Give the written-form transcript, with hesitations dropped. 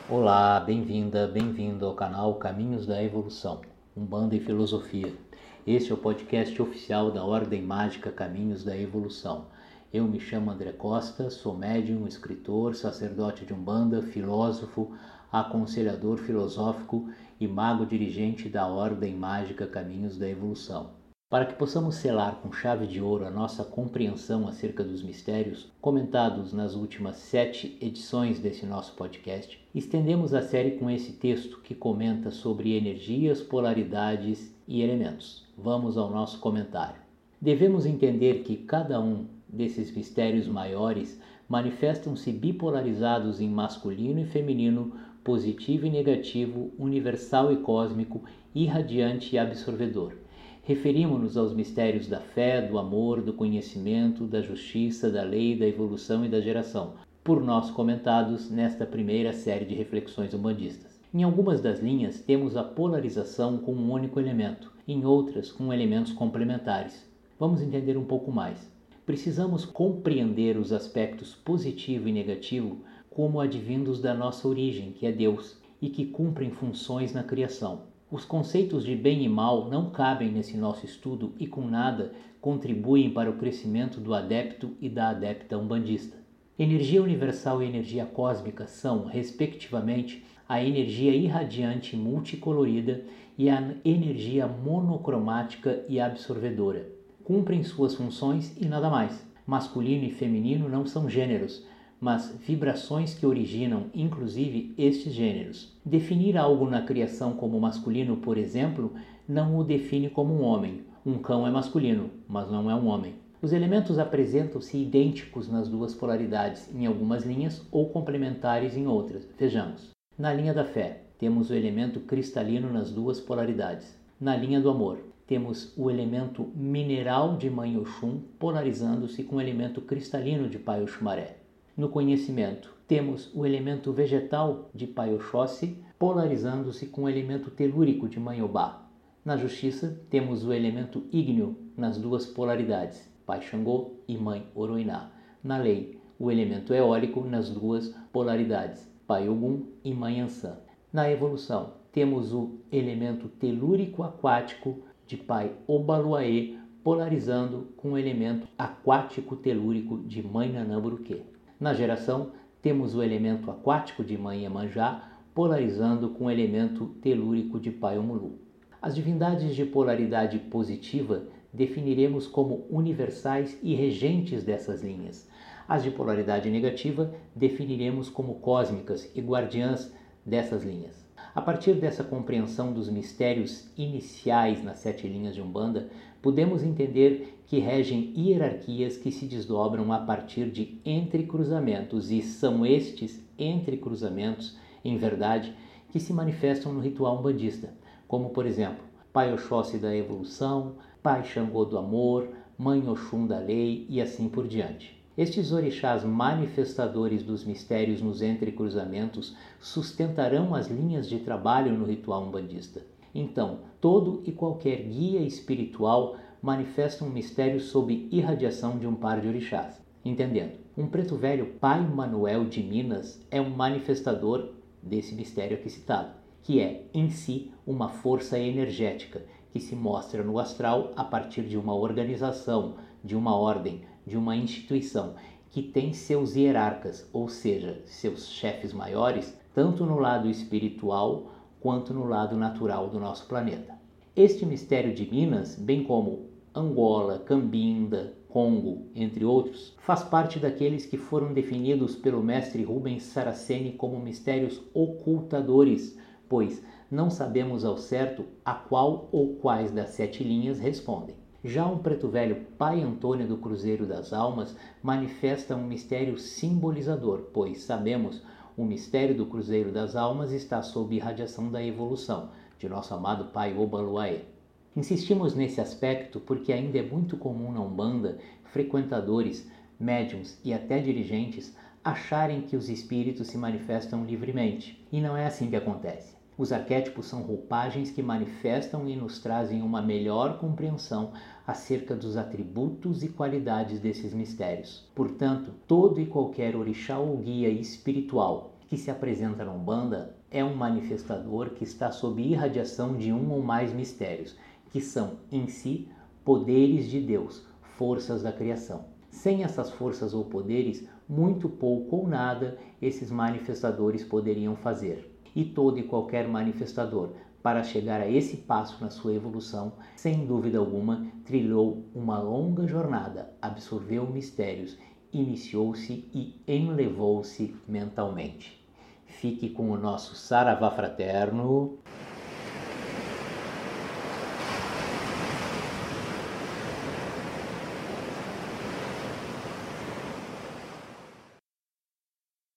Olá, bem-vinda, bem-vindo ao canal Caminhos da Evolução, Umbanda e Filosofia. Este é o podcast oficial da Ordem Mágica Caminhos da Evolução. Eu me chamo André Costa, sou médium, escritor, sacerdote de Umbanda, filósofo, aconselhador filosófico e mago dirigente da Ordem Mágica Caminhos da Evolução. Para que possamos selar com chave de ouro a nossa compreensão acerca dos mistérios comentados nas últimas 7 edições desse nosso podcast, estendemos a série com esse texto que comenta sobre energias, polaridades e elementos. Vamos ao nosso comentário. Devemos entender que cada um desses mistérios maiores manifestam-se bipolarizados em masculino e feminino, positivo e negativo, universal e cósmico, irradiante e absorvedor. Referimos-nos aos mistérios da fé, do amor, do conhecimento, da justiça, da lei, da evolução e da geração, por nós comentados nesta primeira série de reflexões umbandistas. Em algumas das linhas temos a polarização com um único elemento, em outras com elementos complementares. Vamos entender um pouco mais. Precisamos compreender os aspectos positivo e negativo como advindos da nossa origem, que é Deus, e que cumprem funções na criação. Os conceitos de bem e mal não cabem nesse nosso estudo e com nada contribuem para o crescimento do adepto e da adepta umbandista. Energia universal e energia cósmica são, respectivamente, a energia irradiante multicolorida e a energia monocromática e absorvedora. Cumprem suas funções e nada mais. Masculino e feminino não são gêneros, mas vibrações que originam, inclusive, estes gêneros. Definir algo na criação como masculino, por exemplo, não o define como um homem. Um cão é masculino, mas não é um homem. Os elementos apresentam-se idênticos nas duas polaridades, em algumas linhas, ou complementares em outras. Vejamos. Na linha da fé, temos o elemento cristalino nas duas polaridades. Na linha do amor, temos o elemento mineral de Mãe Oxum polarizando-se com o elemento cristalino de Pai Oxumaré. No conhecimento, temos o elemento vegetal de Pai Oxóssi polarizando-se com o elemento telúrico de Mãe Obá. Na justiça, temos o elemento ígneo nas duas polaridades, Pai Xangô e Mãe Oroiná. Na lei, o elemento eólico nas duas polaridades, Pai Ogum e Mãe Ansã. Na evolução, temos o elemento telúrico aquático de Pai Obaluaê polarizando com o elemento aquático telúrico de Mãe Nanã-Buruquê. Na geração, temos o elemento aquático de Mãe Iemanjá polarizando com o elemento telúrico de Pai Omulu. As divindades de polaridade positiva definiremos como universais e regentes dessas linhas. As de polaridade negativa definiremos como cósmicas e guardiãs dessas linhas. A partir dessa compreensão dos mistérios iniciais nas 7 linhas de Umbanda, podemos entender que regem hierarquias que se desdobram a partir de entrecruzamentos, e são estes entrecruzamentos, em verdade, que se manifestam no ritual umbandista, como, por exemplo, Pai Oxóssi da evolução, Pai Xangô do amor, Mãe Oxum da lei e assim por diante. Estes orixás manifestadores dos mistérios nos entrecruzamentos sustentarão as linhas de trabalho no ritual umbandista. Então, todo e qualquer guia espiritual manifesta um mistério sob irradiação de um par de orixás. Entendendo, um preto velho Pai Manuel de Minas é um manifestador desse mistério aqui citado, que é, em si, uma força energética que se mostra no astral a partir de uma organização, de uma ordem, de uma instituição que tem seus hierarcas, ou seja, seus chefes maiores, tanto no lado espiritual quanto no lado natural do nosso planeta. Este mistério de Minas, bem como Angola, Cambinda, Congo, entre outros, faz parte daqueles que foram definidos pelo mestre Rubens Saraceni como mistérios ocultadores, pois não sabemos ao certo a qual ou quais das 7 linhas respondem. Já um preto velho Pai Antônio do Cruzeiro das Almas manifesta um mistério simbolizador, pois sabemos o mistério do Cruzeiro das Almas está sob irradiação da evolução de nosso amado Pai Obaluaê. Insistimos nesse aspecto porque ainda é muito comum na Umbanda frequentadores, médiuns e até dirigentes acharem que os espíritos se manifestam livremente, e não é assim que acontece. Os arquétipos são roupagens que manifestam e nos trazem uma melhor compreensão acerca dos atributos e qualidades desses mistérios. Portanto, todo e qualquer orixá ou guia espiritual que se apresenta na Umbanda é um manifestador que está sob irradiação de um ou mais mistérios, que são, em si, poderes de Deus, forças da criação. Sem essas forças ou poderes, muito pouco ou nada esses manifestadores poderiam fazer. E todo e qualquer manifestador, para chegar a esse passo na sua evolução, sem dúvida alguma, trilhou uma longa jornada, absorveu mistérios, iniciou-se e enlevou-se mentalmente. Fique com o nosso Saravá Fraterno.